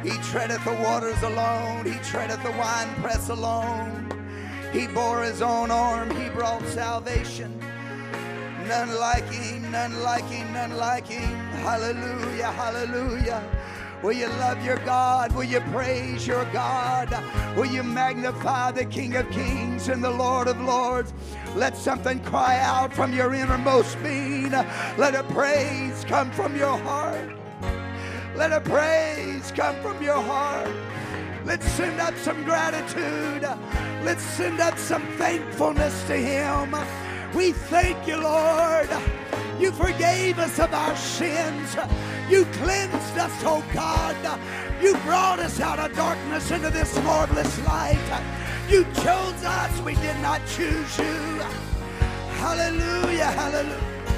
He treadeth the waters alone. He treadeth the winepress alone. He bore his own arm. He brought salvation. None like him, none like him, none like him. Hallelujah, hallelujah. Will you love your God? Will you praise your God? Will you magnify the King of Kings and the Lord of Lords? Let something cry out from your innermost being. Let a praise come from your heart. Let a praise come from your heart. Let's send up some gratitude. Let's send up some thankfulness to Him. We thank you, Lord. You forgave us of our sins. You cleansed us, oh God. You brought us out of darkness into this marvelous light. You chose us. We did not choose you. Hallelujah, hallelujah.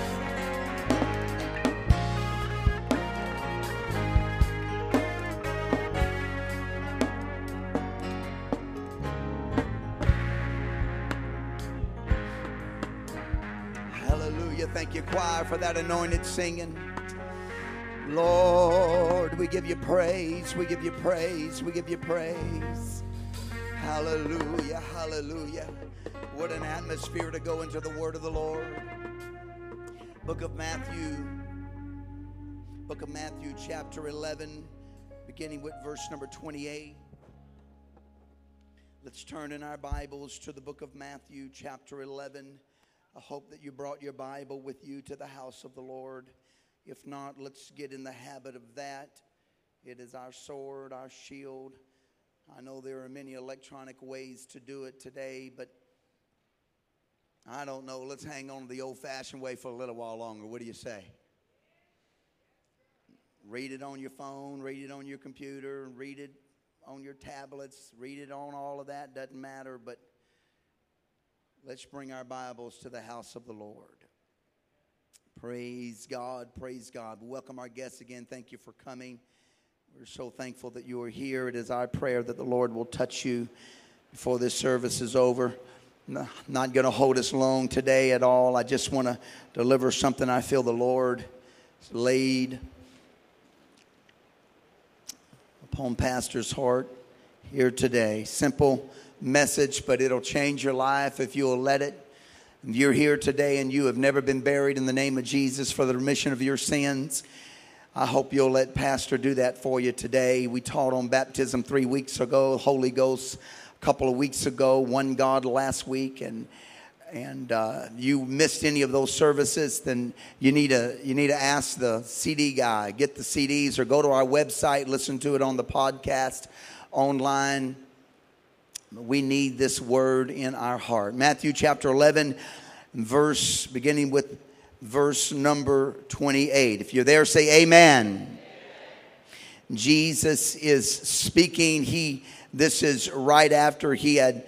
Thank you, choir, for that anointed singing. Lord, we give you praise. We give you praise. We give you praise. Hallelujah. Hallelujah. What an atmosphere to go into the word of the Lord. Book of Matthew chapter 11, beginning with verse number 28. Let's turn in our Bibles to the book of Matthew chapter 11. I hope that you brought your Bible with you to the house of the Lord. If not, let's get in the habit of that. It is our sword, our shield. I know there are many electronic ways to do it today, but I don't know. Let's hang on to the old-fashioned way for a little while longer. What do you say? Read it on your phone, read it on your computer, read it on your tablets, read it on all of that. Doesn't matter, but let's bring our Bibles to the house of the Lord. Praise God, praise God. Welcome our guests again. Thank you for coming. We're so thankful that you are here. It is our prayer that the Lord will touch you before this service is over. Not going to hold us long today at all. I just want to deliver something I feel the Lord has laid upon Pastor's heart here today. Simple message, but it'll change your life if you'll let it. If you're here today and you have never been buried in the name of Jesus for the remission of your sins, I hope you'll let Pastor do that for you today. We taught on baptism 3 weeks ago, Holy Ghost a couple of weeks ago, one God last week, and you missed any of those services, then you need to ask the CD guy. Get the CDs or go to our website, listen to it on the podcast, online. We need this word in our heart. Matthew chapter 11, beginning with verse number 28. If you're there, say amen. Amen. Jesus is speaking. This is right after he had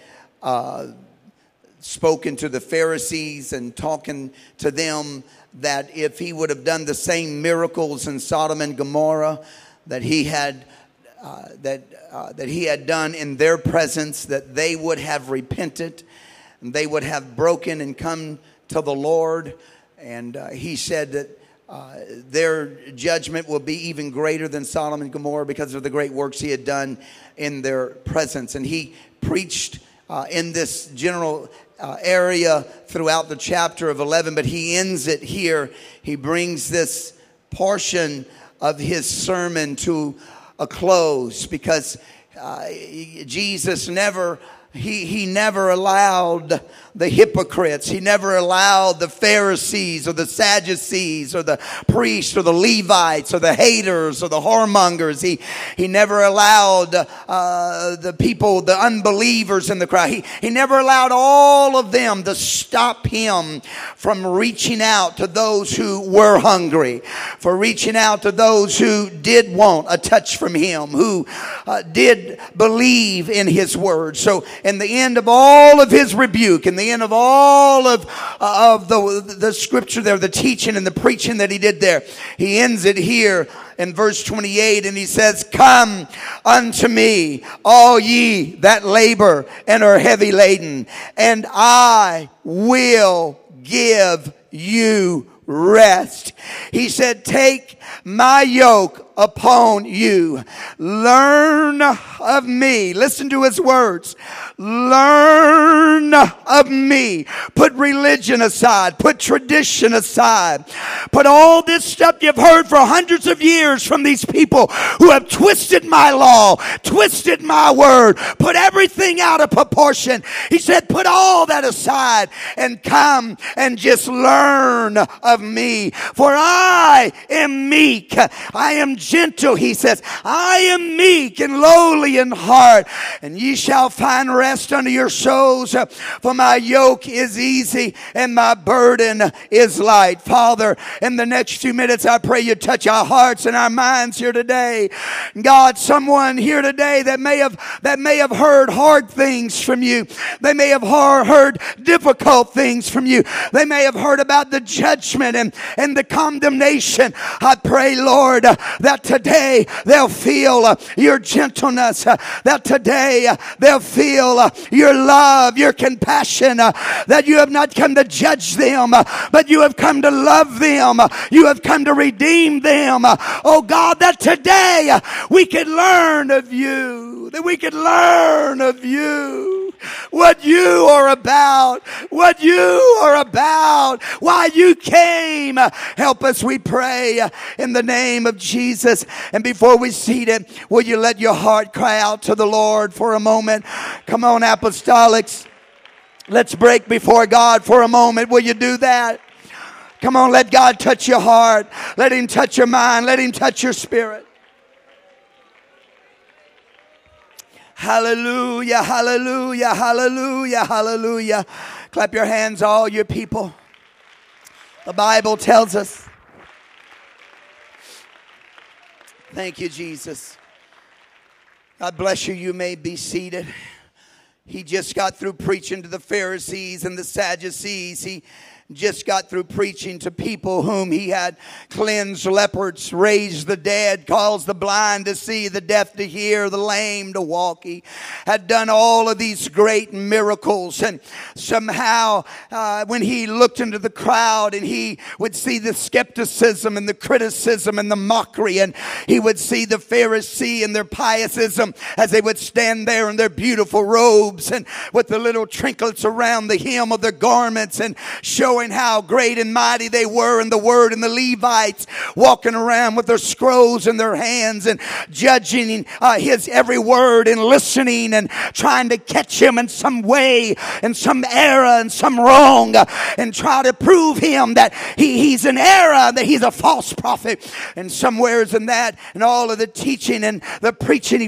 spoken to the Pharisees and talking to them that if he would have done the same miracles in Sodom and Gomorrah that he had done in their presence, that they would have repented and they would have broken and come to the Lord. And he said that their judgment will be even greater than Sodom and Gomorrah because of the great works he had done in their presence. And he preached in this general area throughout the chapter of 11, but he ends it here. He brings this portion of his sermon to a close because Jesus never allowed the hypocrites. He never allowed the Pharisees or the Sadducees or the priests or the Levites or the haters or the whoremongers. He never allowed the people, the unbelievers in the crowd. He never allowed all of them to stop him from reaching out to those who were hungry, for reaching out to those who did want a touch from him, who did believe in his word. So in the end of all of his rebuke, in the end of all of the scripture there, the teaching and the preaching that he did there, he ends it here in verse 28, and he says, "Come unto me, all ye that labor and are heavy laden, and I will give you rest." He said, "Take my yoke upon you. Learn of me. Listen to his words. Learn of me. Put religion aside. Put tradition aside. Put all this stuff you've heard for hundreds of years from these people who have twisted my law, twisted my word, put everything out of proportion. He said, put all that aside and come and just learn of me. For I am meek. I am gentle, he says. I am meek and lowly in heart, and ye shall find rest unto your souls. For my yoke is easy and my burden is light. Father, in the next few minutes, I pray you touch our hearts and our minds here today. God, someone here today that may have heard hard things from you. They may have heard difficult things from you. They may have heard about the judgment and the condemnation. I pray, Lord, that today they'll feel your gentleness, that today they'll feel your love, your compassion, that you have not come to judge them, but you have come to love them. You have come to redeem them. Oh God, that today we could learn of you, that we could learn of you, what you are about, what you are about, why you came. Help us, we pray, in the name of Jesus. And before we seat it, will you let your heart cry out to the Lord for a moment? Come on, apostolics. Let's break before God for a moment. Will you do that? Come on, let God touch your heart. Let him touch your mind. Let him touch your spirit. Hallelujah, hallelujah, hallelujah, hallelujah. Clap your hands, all you people. The Bible tells us. Thank you, Jesus. God bless you. You may be seated. He just got through preaching to the Pharisees and the Sadducees. He just got through preaching to people whom he had cleansed lepers, raised the dead, caused the blind to see, the deaf to hear, the lame to walk. He had done all of these great miracles. And somehow when he looked into the crowd and he would see the skepticism and the criticism and the mockery, and he would see the Pharisee and their pietism as they would stand there in their beautiful robes and with the little trinkets around the hem of their garments and showing how great and mighty they were in the word, and the Levites walking around with their scrolls in their hands and judging his every word and listening and trying to catch him in some way, in some error and some wrong, and try to prove him that he's an error, that he's a false prophet. And somewheres in that and all of the teaching and the preaching,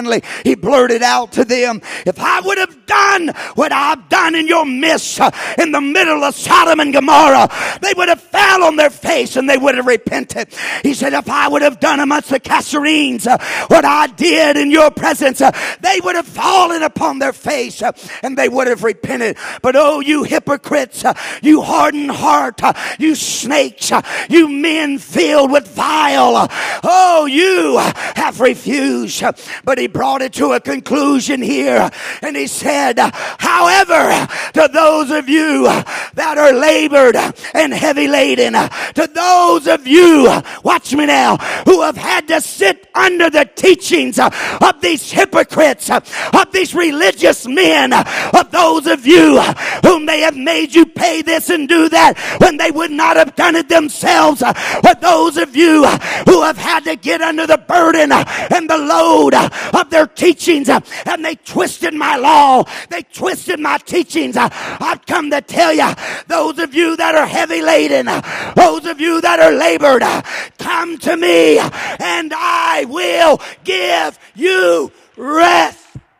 he blurted out to them, if I would have done what I've done in your midst, in the middle of Sodom and Gomorrah, they would have fell on their face and they would have repented. He said, if I would have done amongst the Gazarenes what I did in your presence, they would have fallen upon their face and they would have repented. But oh, you hypocrites, you hardened heart, you snakes, you men filled with vile, oh, you have refused. But he brought it to a conclusion here, and he said, however, to those of you that are labored and heavy laden, to those of you, watch me now, who have had to sit under the teachings of these hypocrites, of these religious men, of those of you whom they have made you pay this and do that when they would not have done it themselves, but those of you who have had to get under the burden and the load of their teachings, and they twisted my law, they twisted my teachings. I've come to tell you, those of you that are heavy laden, those of you that are labored, come to me and I will give you rest.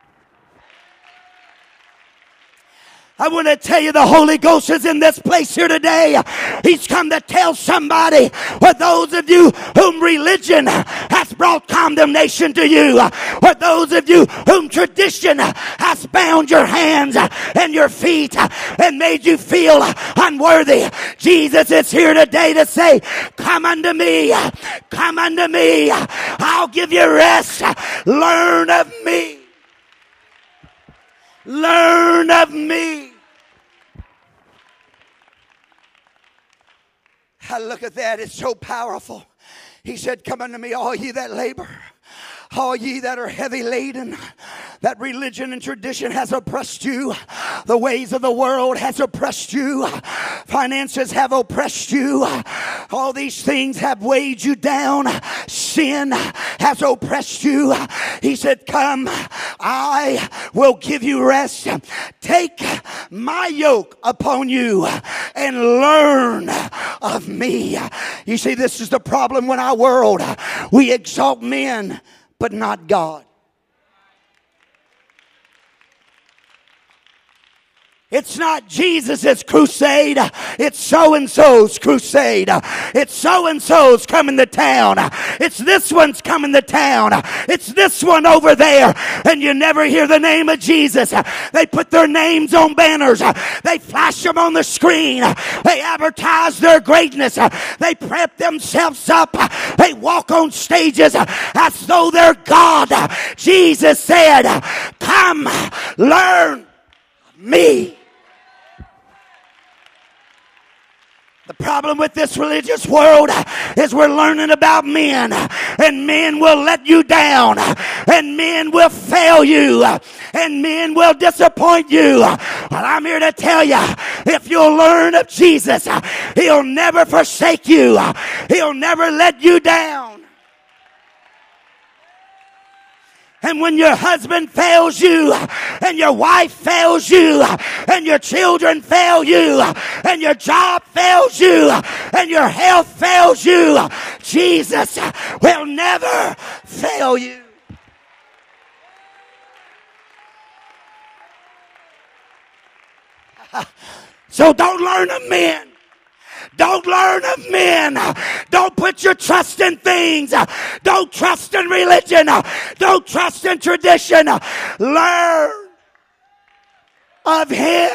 I want to tell you, the Holy Ghost is in this place here today. He's come to tell somebody, for those of you whom religion has brought condemnation to you, for those of you whom tradition has bound your hands and your feet and made you feel unworthy, Jesus is here today to say, come unto me, come unto me, I'll give you rest. Learn of me. Learn of me. I look at that. It's so powerful. He said, come unto me, all ye that labor, all ye that are heavy laden. That religion and tradition has oppressed you. The ways of the world has oppressed you. Finances have oppressed you. All these things have weighed you down. Sin has oppressed you. He said, come, I will give you rest. Take my yoke upon you and learn of me. You see, this is the problem with our world. We exalt men, but not God. It's not Jesus' crusade. It's so-and-so's crusade. It's so-and-so's coming to town. It's this one's coming to town. It's this one over there. And you never hear the name of Jesus. They put their names on banners. They flash them on the screen. They advertise their greatness. They prep themselves up. They walk on stages as though they're God. Jesus said, come, learn me. The problem with this religious world is we're learning about men, and men will let you down, and men will fail you, and men will disappoint you. But I'm here to tell you, if you'll learn of Jesus, He'll never forsake you. He'll never let you down. And when your husband fails you, and your wife fails you, and your children fail you, and your job fails you, and your health fails you, Jesus will never fail you. So don't learn of men. Don't learn of men. Don't put your trust in things. Don't trust in religion. Don't trust in tradition. Learn of Him.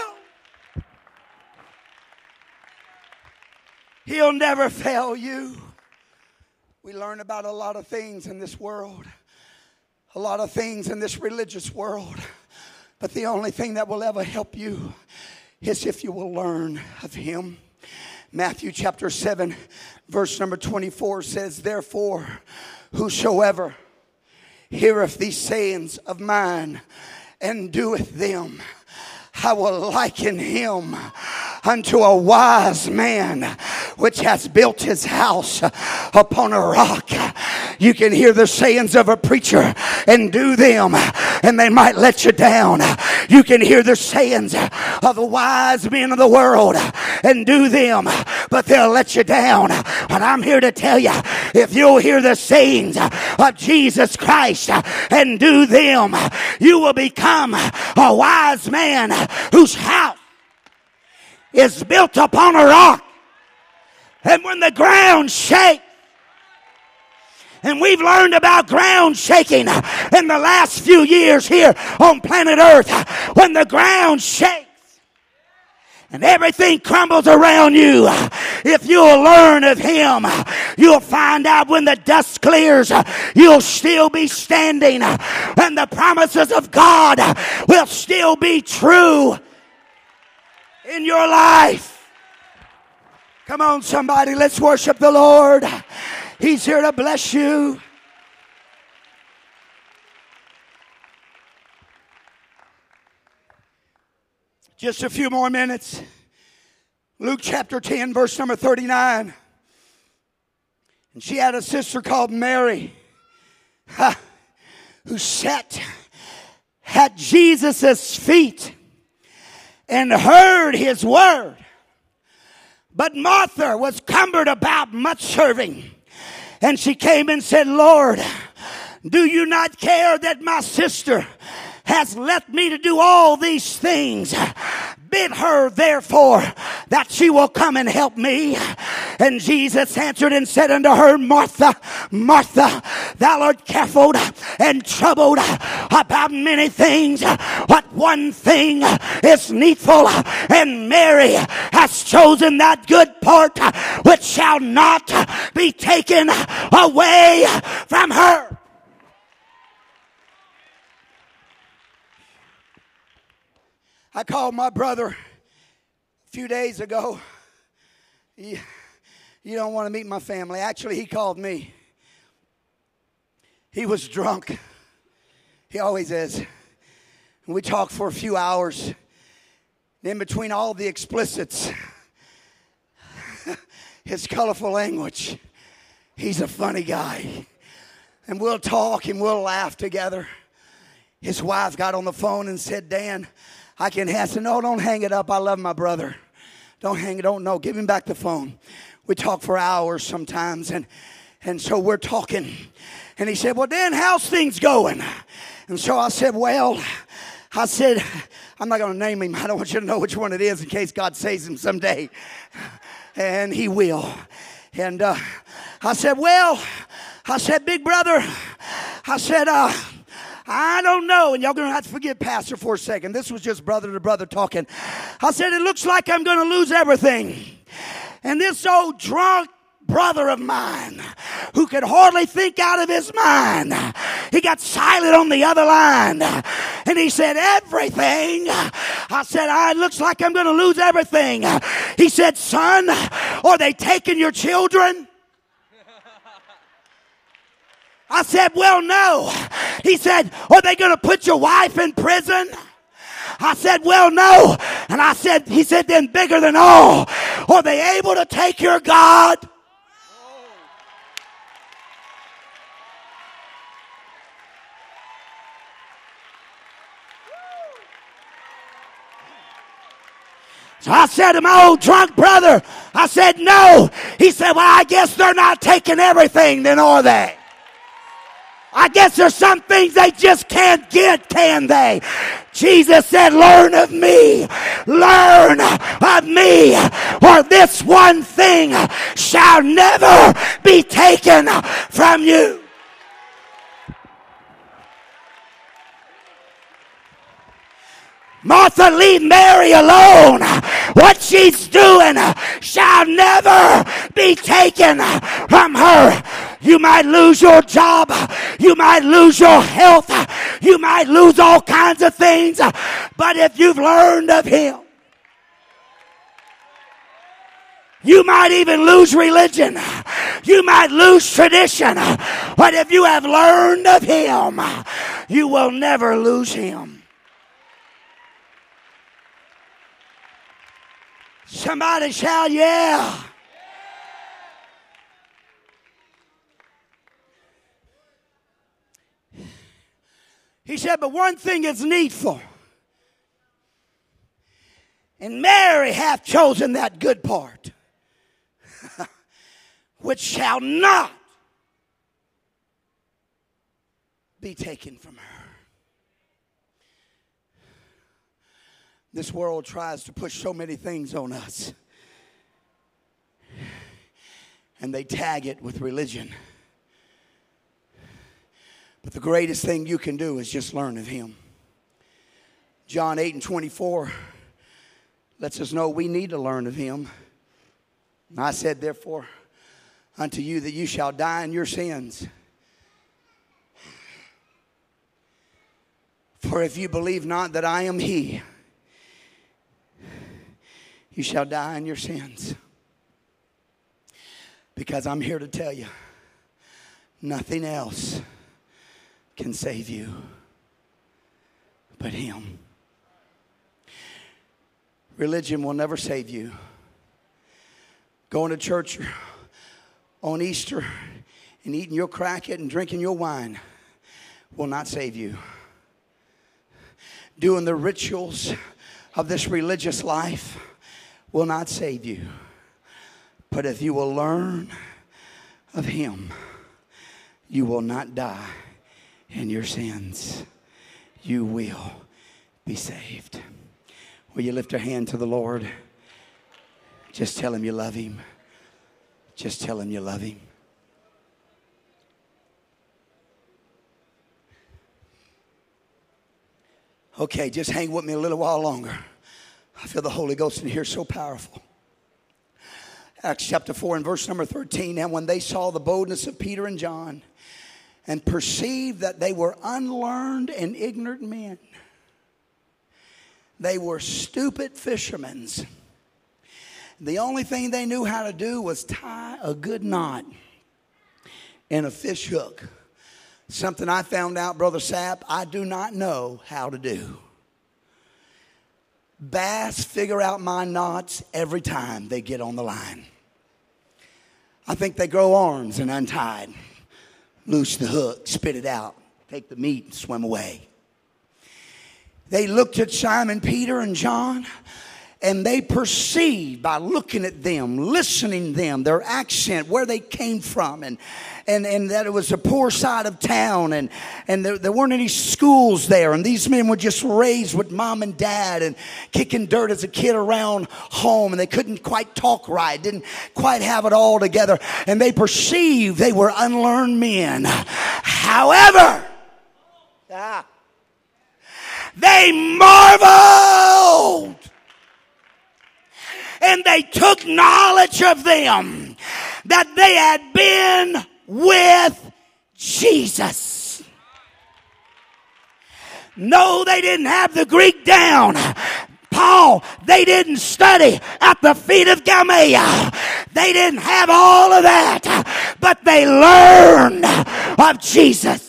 He'll never fail you. We learn about a lot of things in this world. A lot of things in this religious world. But the only thing that will ever help you is if you will learn of Him. Matthew chapter 7, verse number 24 says, therefore, whosoever heareth these sayings of mine and doeth them, I will liken him unto a wise man which has built his house upon a rock. You can hear the sayings of a preacher and do them, and they might let you down. You can hear the sayings of the wise men of the world and do them, but they'll let you down. But I'm here to tell you, if you'll hear the sayings of Jesus Christ and do them, you will become a wise man whose house is built upon a rock. And when the ground shakes, and we've learned about ground shaking in the last few years here on planet Earth, when the ground shakes and everything crumbles around you, if you'll learn of Him, you'll find out when the dust clears, you'll still be standing, and the promises of God will still be true in your life. Come on, somebody, let's worship the Lord. He's here to bless you. Just a few more minutes. Luke chapter 10, verse number 39. And she had a sister called Mary, who sat at Jesus' feet and heard His word. But Martha was cumbered about much serving. And she came and said, Lord, do you not care that my sister has left me to do all these things? Bid her, therefore, that she will come and help me. And Jesus answered and said unto her, Martha, Martha, thou art careful and troubled about many things, but one thing is needful, and Mary has chosen that good part which shall not be taken away from her. I called my brother a few days ago. You don't want to meet my family. Actually, he called me. He was drunk. He always is. And we talked for a few hours. In between all the explicits, his colorful language, he's a funny guy. And we'll talk and we'll laugh together. His wife got on the phone and said, Dan, I said, no, don't hang it up. I love my brother. Don't hang it. No, give him back the phone. We talk for hours sometimes. And so we're talking. And he said, well, Dan, how's things going? And so I said, I'm not going to name him. I don't want you to know which one it is in case God saves him someday. And he will. And I said, big brother, I don't know. And y'all going to have to forgive Pastor for a second. This was just brother to brother talking. I said, it looks like I'm going to lose everything. And this old drunk brother of mine who could hardly think out of his mind, he got silent on the other line. And he said, everything. I said, it looks like I'm going to lose everything. He said, son, are they taking your children? I said, well, no. He said, are they going to put your wife in prison? I said, well, no. And he said, then bigger than all, are they able to take your God? So I said to my old drunk brother, I said, no. He said, well, I guess they're not taking everything then, are they? I guess there's some things they just can't get, can they? Jesus said, learn of me, or this one thing shall never be taken from you. Martha, leave Mary alone. What she's doing shall never be taken from her. You might lose your job. You might lose your health. You might lose all kinds of things. But if you've learned of him, you might even lose religion. You might lose tradition. But if you have learned of him, you will never lose him. Somebody shout, yeah. He said, but one thing is needful. And Mary hath chosen that good part, which shall not be taken from her. This world tries to push so many things on us. And they tag it with religion. But the greatest thing you can do is just learn of him. John 8:24 lets us know we need to learn of him. And I said, therefore, unto you that you shall die in your sins. For if you believe not that I am he, you shall die in your sins. Because I'm here to tell you, nothing else can save you but him. Religion will never save you. Going to church on Easter and eating your crackers and drinking your wine will not save you. Doing the rituals of this religious life will not save you. But if you will learn of him, you will not die in your sins. You will be saved. Will you lift your hand to the Lord? Just tell him you love him. Just tell him you love him. Okay, just hang with me a little while longer. I feel the Holy Ghost in here so powerful. Acts chapter 4 and verse number 13. And when they saw the boldness of Peter and John and perceived that they were unlearned and ignorant men, they were stupid fishermen. The only thing they knew how to do was tie a good knot in a fish hook Something I found out, Brother Sapp, I do not know how to do. Bass figure out my knots every time they get on the line. I think they grow arms and untied. Loose the hook, spit it out, take the meat and swim away. They looked at Simon Peter and John, and they perceived by looking at them, listening to them, their accent, where they came from, and that it was a poor side of town, and there weren't any schools there, and these men were just raised with mom and dad and kicking dirt as a kid around home, and they couldn't quite talk right, didn't quite have it all together, and they perceived they were unlearned men. However, they marveled, and they took knowledge of them that they had been with Jesus. No, they didn't have the Greek down. Paul, they didn't study at the feet of Gamaliel. They didn't have all of that, but they learned of Jesus.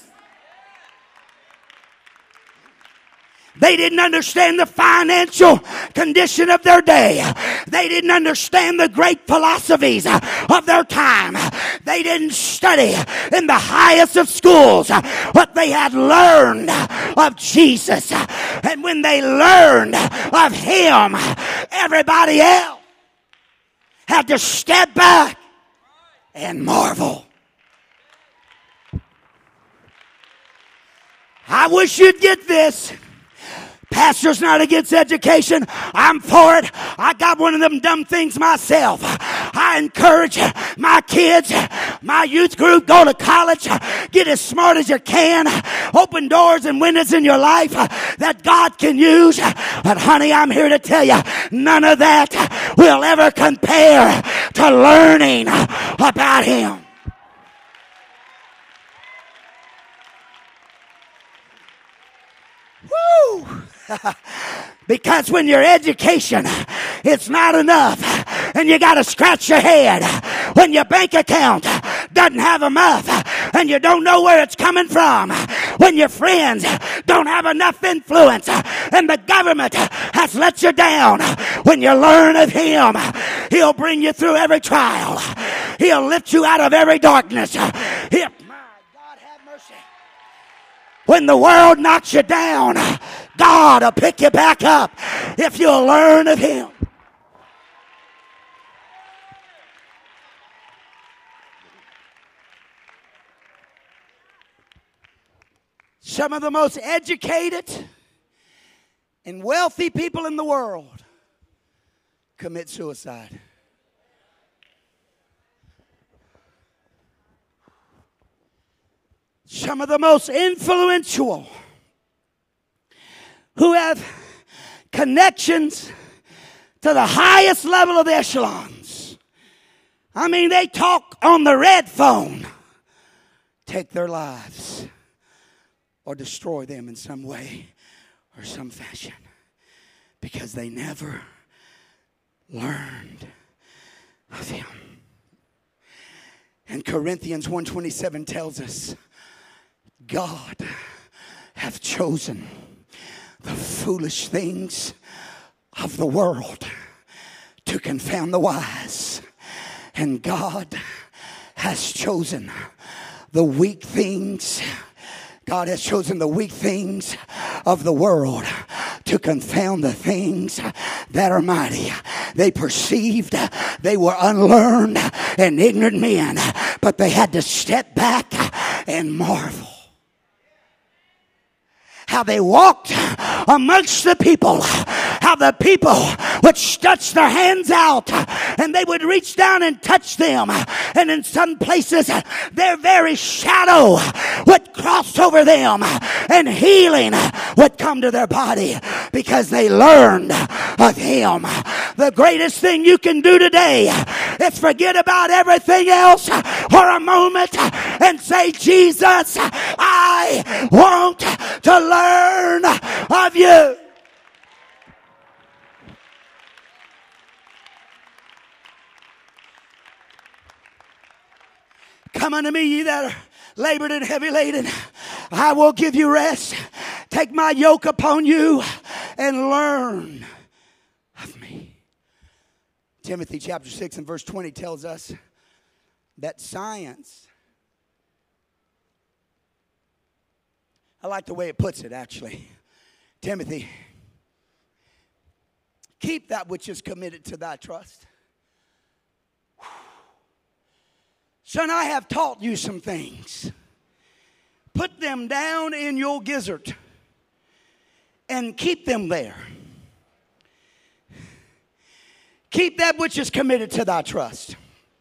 They didn't understand the financial condition of their day. They didn't understand the great philosophies of their time. They didn't study in the highest of schools, but they had learned of Jesus. And when they learned of Him, everybody else had to step back and marvel. I wish you'd get this. Pastor's not against education. I'm for it. I got one of them dumb things myself. I encourage my kids, my youth group, go to college, get as smart as you can, open doors and windows in your life that God can use. But honey, I'm here to tell you, none of that will ever compare to learning about Him. Woo! Because when your education, it's not enough, and you got to scratch your head when your bank account doesn't have enough, and you don't know where it's coming from, when your friends don't have enough influence, and the government has let you down. When you learn of Him, He'll bring you through every trial. He'll lift you out of every darkness. My God, have mercy. When the world knocks you down, God will pick you back up if you'll learn of Him. Some of the most educated and wealthy people in the world commit suicide. Some of the most influential who have connections to the highest level of the echelons. I mean, they talk on the red phone. Take their lives or destroy them in some way or some fashion because they never learned of Him. And Corinthians 1:27 tells us, God hath chosen the foolish things of the world to confound the wise. And God has chosen the weak things. God has chosen the weak things of the world to confound the things that are mighty. They perceived they were unlearned and ignorant men, but they had to step back and marvel. How they walked amongst the people. How the people would stretch their hands out and they would reach down and touch them. And in some places, their very shadow would cross over them and healing would come to their body because they learned of Him. The greatest thing you can do today is forget about everything else for a moment and say, Jesus, I want to learn of You. Come unto me, ye that are labored and heavy laden, I will give you rest. Take my yoke upon you and learn of me. Timothy chapter 6 and verse 20 tells us that science, I like the way it puts it actually. Timothy, keep that which is committed to thy trust. Son, I have taught you some things. Put them down in your gizzard and keep them there. Keep that which is committed to thy trust.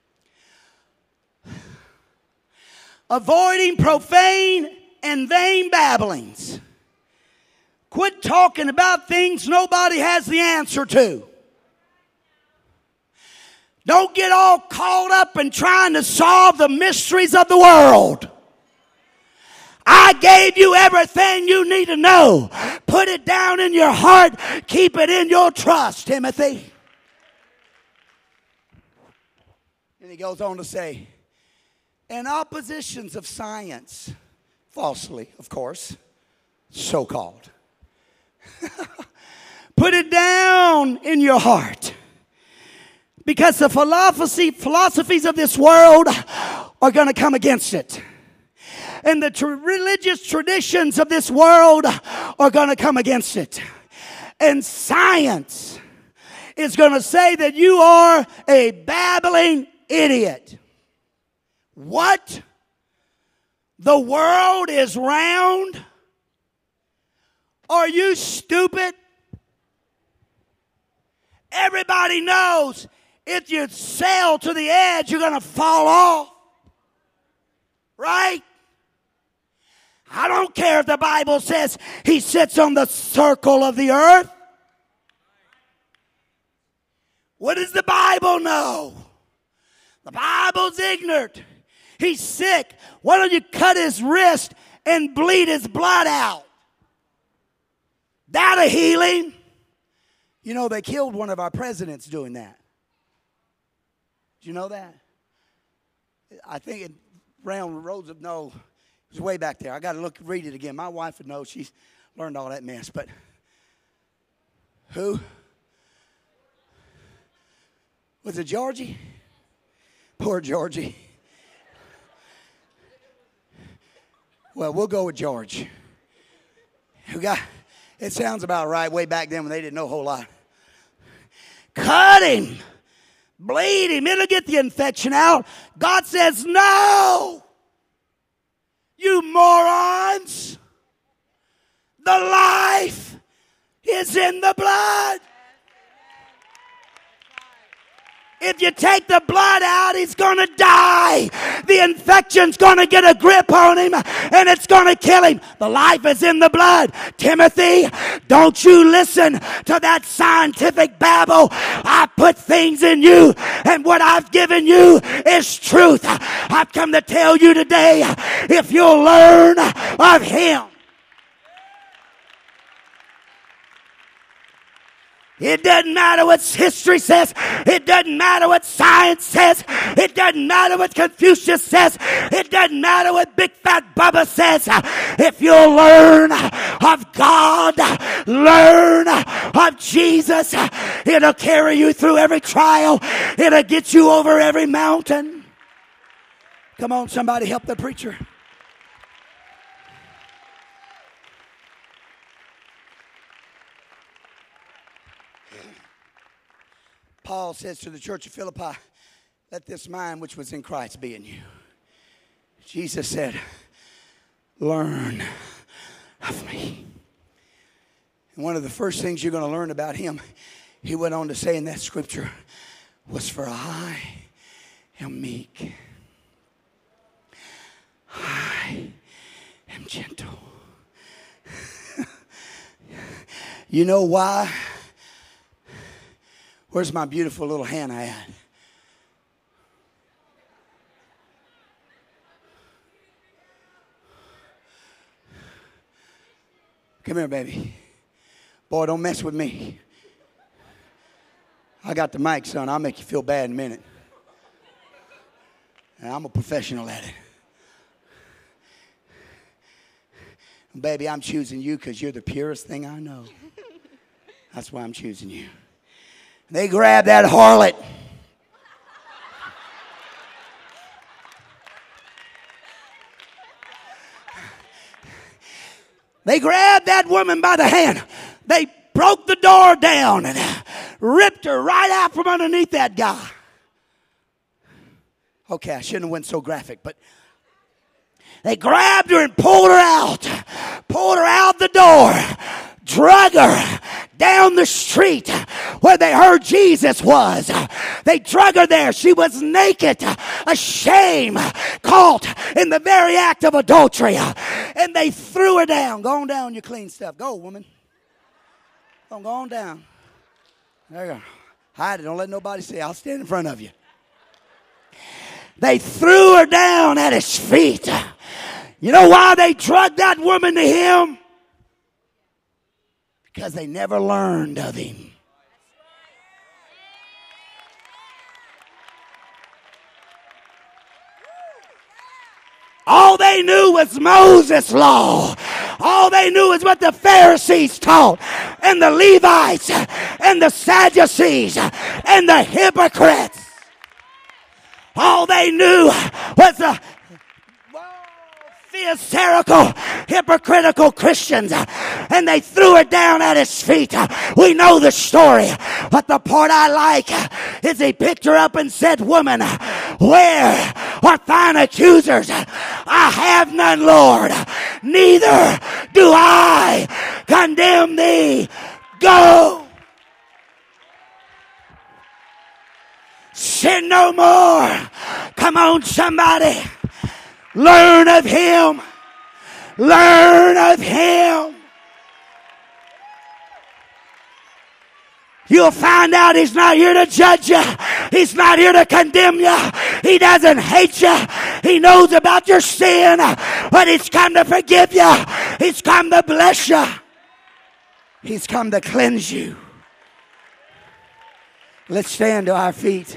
Avoiding profane and vain babblings. Quit talking about things nobody has the answer to. Don't get all caught up in trying to solve the mysteries of the world. I gave you everything you need to know. Put it down in your heart. Keep it in your trust, Timothy. And he goes on to say, in oppositions of science, falsely, of course, so-called. Put it down in your heart. Because the philosophies of this world are going to come against it. And the religious traditions of this world are going to come against it. And science is going to say that you are a babbling idiot. What? The world is round? Are you stupid? Everybody knows if you sail to the edge, you're going to fall off. Right? I don't care if the Bible says he sits on the circle of the earth. What does the Bible know? The Bible's ignorant. He's sick. Why don't you cut his wrist and bleed his blood out? That'll heal him. You know, they killed one of our presidents doing that. Did you know that? I think it round roads of no, it was way back there. I got to read it again. My wife would know. She's learned all that mess. But who? Was it Georgie? Poor Georgie. Well, we'll go with George. Who got? It sounds about right. Way back then when they didn't know a whole lot. Cut him. Bleed him. It'll get the infection out. God says, no. You morons. The life is in the blood. If you take the blood out, he's going to die. The infection's going to get a grip on him, and it's going to kill him. The life is in the blood. Timothy, don't you listen to that scientific babble. I put things in you, and what I've given you is truth. I've come to tell you today, if you'll learn of him. It doesn't matter what history says. It doesn't matter what science says. It doesn't matter what Confucius says. It doesn't matter what Big Fat Bubba says. If you'll learn of God, learn of Jesus, it'll carry you through every trial. It'll get you over every mountain. Come on, somebody help the preacher. Paul says to the church of Philippi, let this mind which was in Christ be in you. Jesus said, learn of me. And one of the first things you're going to learn about him, he went on to say in that scripture, was for I am meek. I am gentle. You know why? Where's my beautiful little Hannah at? Come here, baby. Boy, don't mess with me. I got the mic, son. I'll make you feel bad in a minute. And I'm a professional at it. Baby, I'm choosing you because you're the purest thing I know. That's why I'm choosing you. They grabbed that harlot. They grabbed that woman by the hand. They broke the door down and ripped her right out from underneath that guy. Okay, I shouldn't have went so graphic, but they grabbed her and pulled her out the door, drug her down the street where they heard Jesus was. They drug her there. She was naked, ashamed, caught in the very act of adultery. And they threw her down. Go on down, you clean stuff. Go, woman. Go on down. There you go. Hide it. Don't let nobody see. I'll stand in front of you. They threw her down at his feet. You know why they drugged that woman to him? Because they never learned of him. All they knew was Moses' law. All they knew is what the Pharisees taught, and the Levites, and the Sadducees, and the hypocrites. All they knew was the pharisaical, hypocritical Christians, and they threw her down at his feet. We know the story, but the part I like is he picked her up and said, "Woman, where are thine accusers? I have none, Lord. Neither do I condemn thee. Go. Sin no more." Come on, somebody. Learn of him. Learn of him. You'll find out he's not here to judge you. He's not here to condemn you. He doesn't hate you. He knows about your sin, but he's come to forgive you. He's come to bless you. He's come to cleanse you. Let's stand to our feet.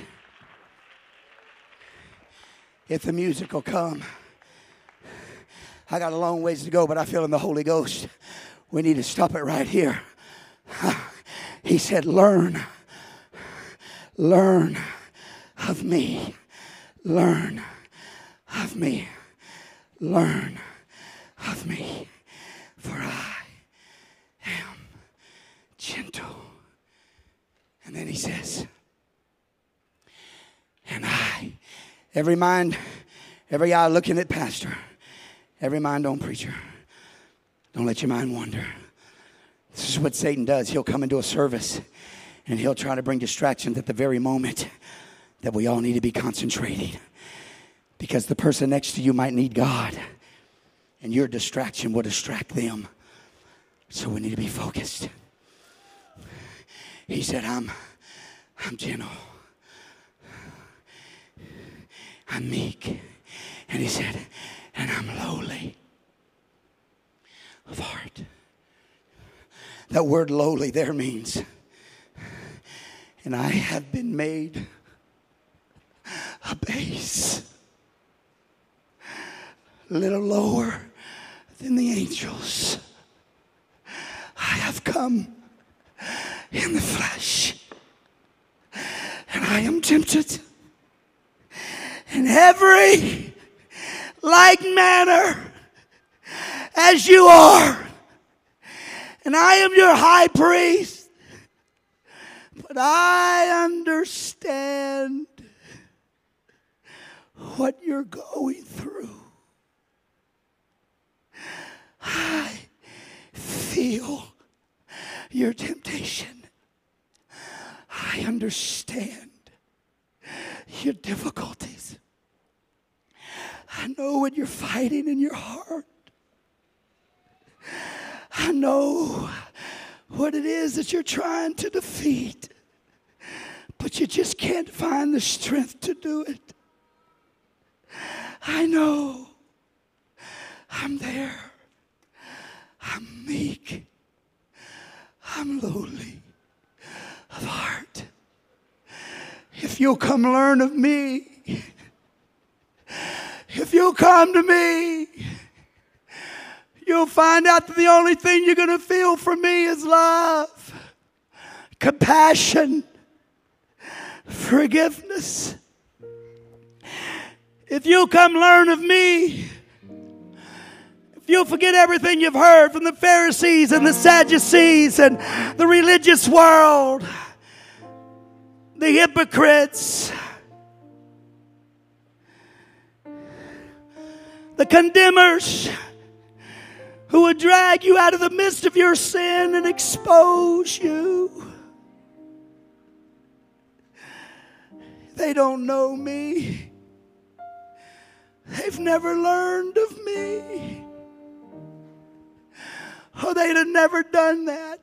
If the music will come. I got a long ways to go, but I feel in the Holy Ghost. We need to stop it right here. He said, learn of me. Learn of me. Learn of me. For I am gentle. And then he says, and I, every eye looking at pastor, every mind on preacher. Don't let your mind wander. This is what Satan does. He'll come into a service and he'll try to bring distractions at the very moment that we all need to be concentrating. Because the person next to you might need God and your distraction will distract them. So we need to be focused. He said, I'm gentle. I'm meek. And he said, and I'm lowly of heart. That word lowly there means, and I have been made a base, a little lower than the angels. I have come in the flesh, and I am tempted in every like manner as you are. And I am your high priest. But I understand what you're going through. I feel your temptation. I understand your difficulties. I know what you're fighting in your heart. I know what it is that you're trying to defeat, but you just can't find the strength to do it. I know. I'm there. I'm meek. I'm lowly of heart. If you'll come learn of me, if you'll come to me, you'll find out that the only thing you're going to feel from me is love, compassion, forgiveness. If you'll come learn of me, if you'll forget everything you've heard from the Pharisees and the Sadducees and the religious world, the hypocrites, the condemners who would drag you out of the midst of your sin and expose you. They don't know me. They've never learned of me. Oh, they'd have never done that.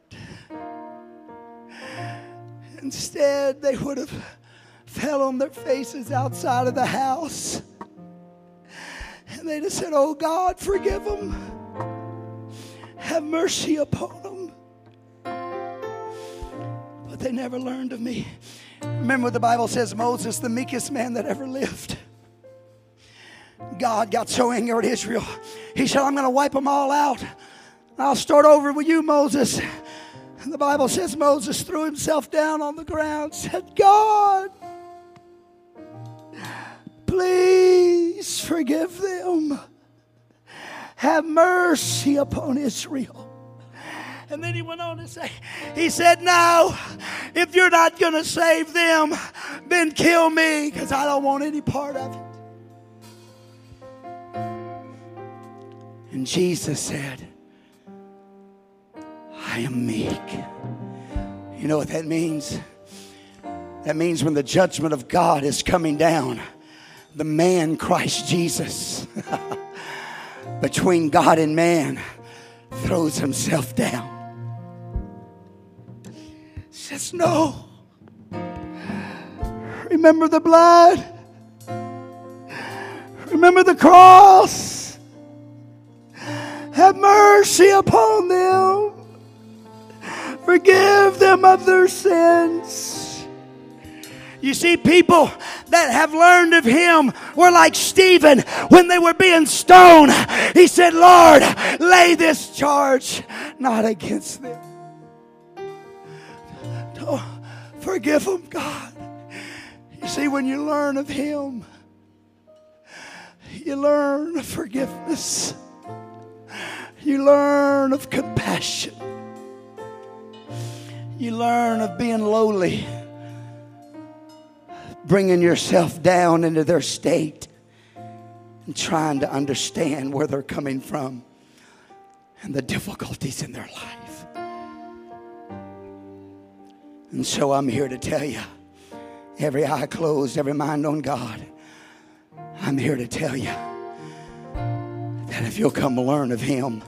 Instead, they would have fell on their faces outside of the house. And they'd have said, oh God, forgive them. Have mercy upon them. But they never learned of me. Remember what the Bible says, Moses, the meekest man that ever lived. God got so angry at Israel. He said, I'm going to wipe them all out. I'll start over with you, Moses. And the Bible says Moses threw himself down on the ground, said, God, please forgive them. Have mercy upon Israel. And then he went on to say, he said, no, if you're not going to save them, then kill me, because I don't want any part of it. And Jesus said, I am meek. You know what that means? That means when the judgment of God is coming down, the man Christ Jesus, between God and man, throws himself down. Says, no. Remember the blood. Remember the cross. Have mercy upon them. Forgive them of their sins. You see, people that have learned of him were like Stephen when they were being stoned. He said, Lord, lay this charge not against them. Oh, forgive them, God. You see, when you learn of him, you learn of forgiveness. You learn of compassion. You learn of being lowly, bringing yourself down into their state and trying to understand where they're coming from and the difficulties in their life. And so I'm here to tell you, every eye closed, every mind on God, I'm here to tell you that if you'll come learn of him,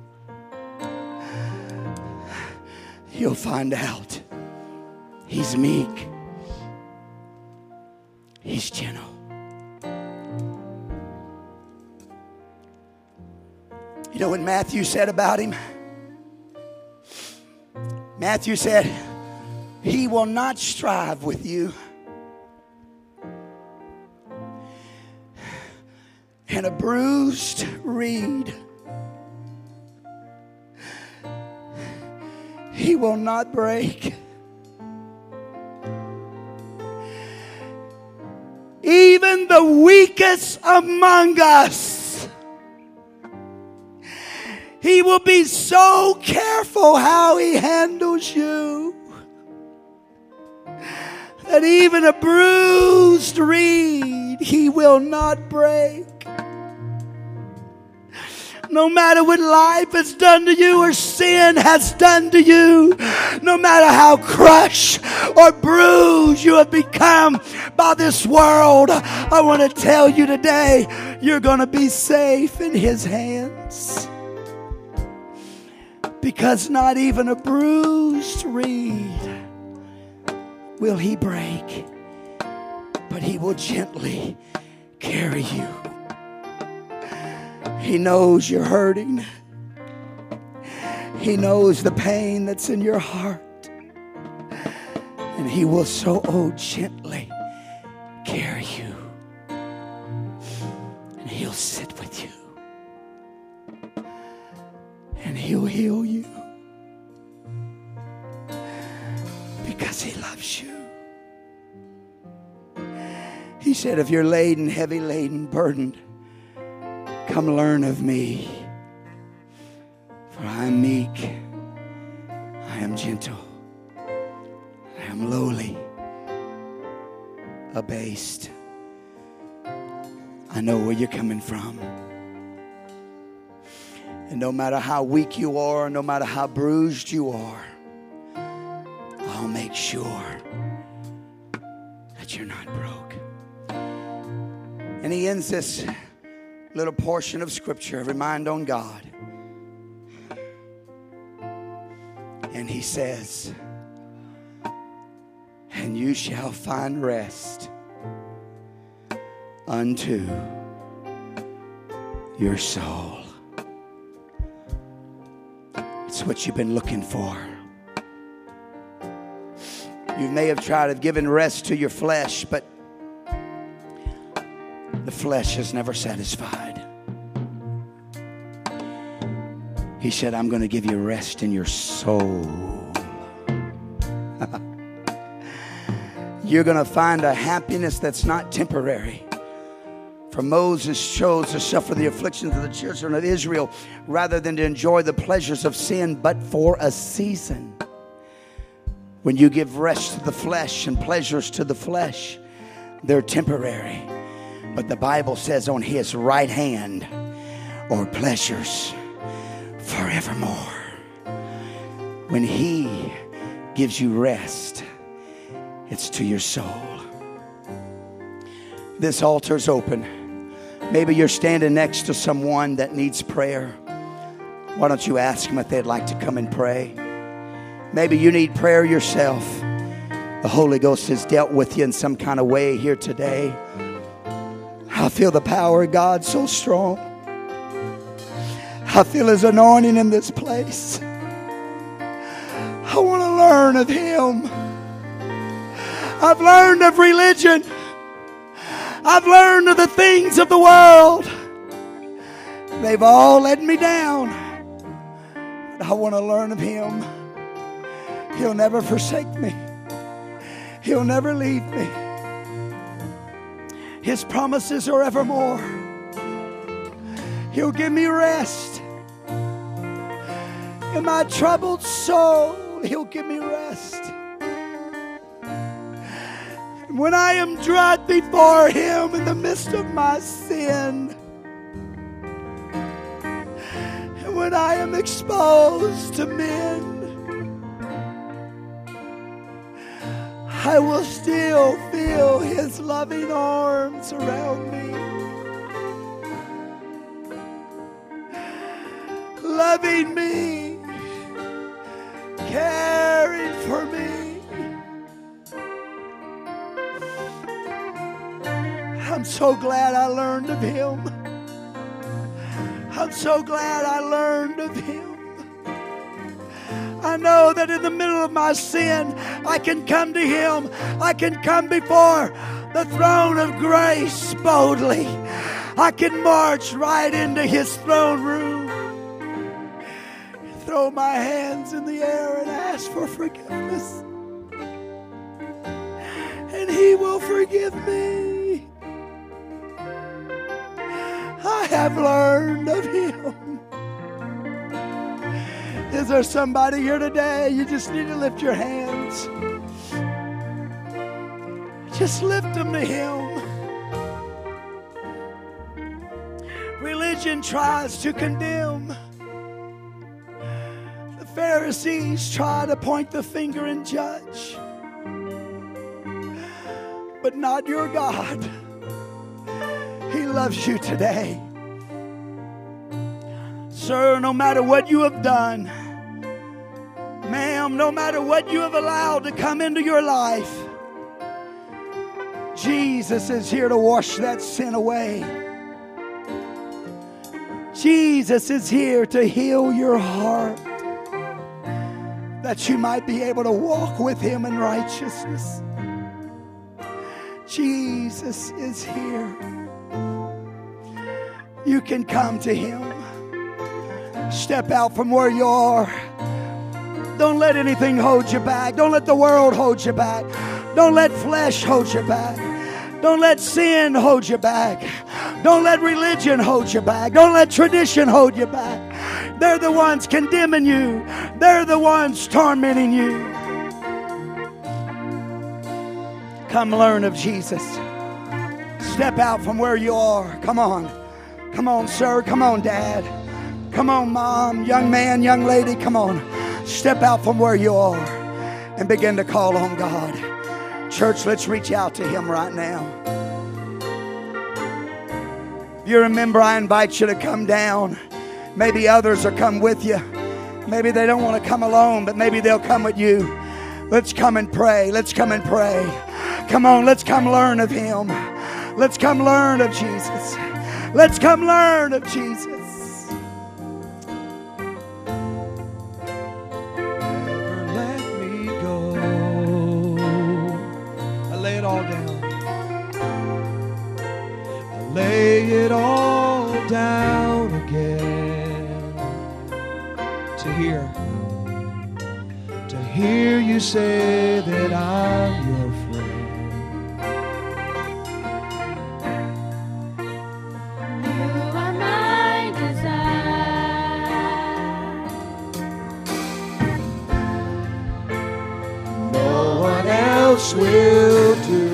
you'll find out he's meek. He's gentle. You know what Matthew said about him? Matthew said, he will not strive with you, and a bruised reed he will not break. Even the weakest among us, he will be so careful how he handles you that even a bruised reed he will not break. No matter what life has done to you or sin has done to you, no matter how crushed or bruised you have become by this world, I want to tell you today, you're going to be safe in his hands. Because not even a bruised reed will he break, but he will gently carry you. He knows you're hurting. He knows the pain that's in your heart. And he will so gently carry you. And he'll sit with you. He'll heal you. Because He loves you. He said, if you're laden, heavy laden, burdened, come learn of me. For I am meek, I am gentle, I am lowly, abased. I know where you're coming from. And no matter how weak you are, no matter how bruised you are, I'll make sure that you're not broke. And he ends this little portion of scripture, remind on God. And he says, and you shall find rest unto your soul. It's what you've been looking for. You may have tried to give rest to your flesh, but the flesh is never satisfied. He said, I'm going to give you rest in your soul. You're going to find a happiness that's not temporary. For Moses chose to suffer the afflictions of the children of Israel rather than to enjoy the pleasures of sin, but for a season. When you give rest to the flesh and pleasures to the flesh, they're temporary. But the Bible says on his right hand are pleasures forevermore. When he gives you rest, it's to your soul. This altar's open. Maybe you're standing next to someone that needs prayer. Why don't you ask them if they'd like to come and pray? Maybe you need prayer yourself. The Holy Ghost has dealt with you in some kind of way here today. I feel the power of God so strong. I feel His anointing in this place. I want to learn of Him. I've learned of religion. I've learned of the things of the world. They've all let me down. But I want to learn of Him. He'll never forsake me. He'll never leave me. His promises are evermore. He'll give me rest. In my troubled soul, He'll give me rest. And when I am dragged before Him in the midst of my sin, and when I am exposed to men, I will still feel His loving arms around me. Loving me, caring for me. I'm so glad I learned of Him. I'm so glad I learned of Him. I know that in the middle of my sin, I can come to Him. I can come before the throne of grace boldly. I can march right into His throne room, throw my hands in the air and ask for forgiveness. And He will forgive me. I have learned of Him. Is there somebody here today? You just need to lift your hands. Just lift them to Him. Religion tries to condemn. The Pharisees try to point the finger and judge. But not your God. He loves you today. Sir, no matter what you have done, ma'am, no matter what you have allowed to come into your life, Jesus is here to wash that sin away. Jesus is here to heal your heart, that you might be able to walk with Him in righteousness. Jesus is here. You can come to Him. Step out from where you are. Don't let anything hold you back. Don't let the world hold you back. Don't let flesh hold you back. Don't let sin hold you back. Don't let religion hold you back. Don't let tradition hold you back. They're the ones condemning you. They're the ones tormenting you. Come learn of Jesus. Step out from where you are. Come on. Come on, sir. Come on, Dad. Come on, Mom. Young man, young lady. Come on. Step out from where you are and begin to call on God. Church, let's reach out to Him right now. If you remember, I invite you to come down. Maybe others will come with you. Maybe they don't want to come alone, but maybe they'll come with you. Let's come and pray. Let's come and pray. Come on, let's come learn of Him. Let's come learn of Jesus. Let's come learn of Jesus. Lay it all down again to hear you say that I'm your friend. You are my desire. No one else will do.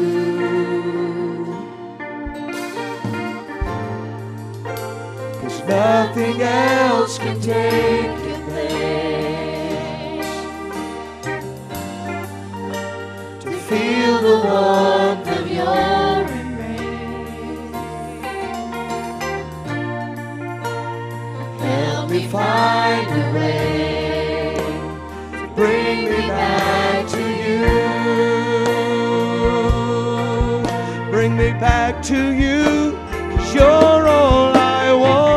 Nothing else can take your place. To feel the warmth of your embrace. Help me find a way to bring me back to you. Bring me back to you, 'cause you're all I want.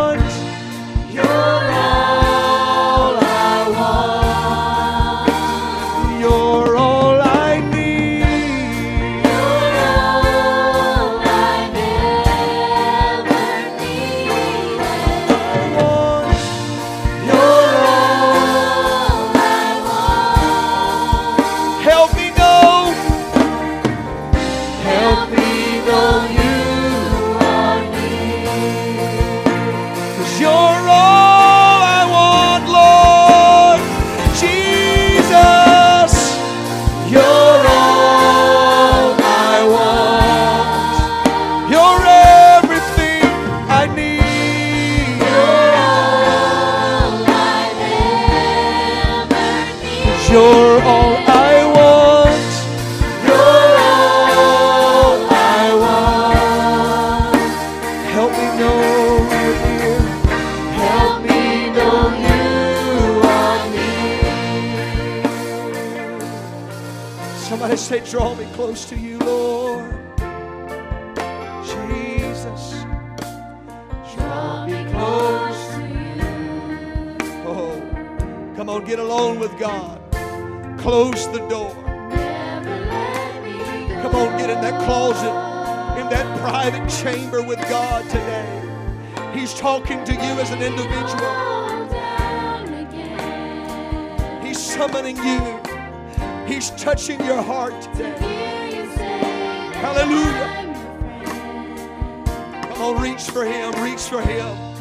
You're all I want. You're all I want. Help me know you're here. Help me know you are near. Somebody say, draw me close to you, Lord. Jesus, draw me close to you. Oh, come on, get alone with God. Close the door. Come on, get in that closet, in that private chamber with God today. He's talking to you as an individual. He's summoning you. He's touching your heart today. Hallelujah. Come on, reach for Him, reach for Him.